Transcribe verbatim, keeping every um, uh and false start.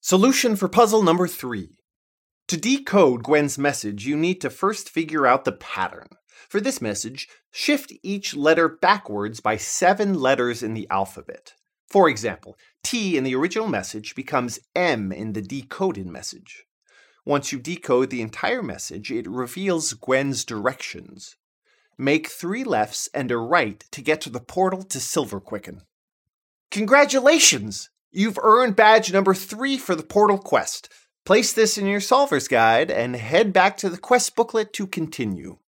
Solution for puzzle number three. To decode Gwen's message, you need to first figure out the pattern. For this message, shift each letter backwards by seven letters in the alphabet. For example, T in the original message becomes M in the decoded message. Once you decode the entire message, it reveals Gwen's directions. Make three lefts and a right to get to the portal to Silverquicken. Congratulations! You've earned badge number three for the portal quest. Place this in your solver's guide and head back to the quest booklet to continue.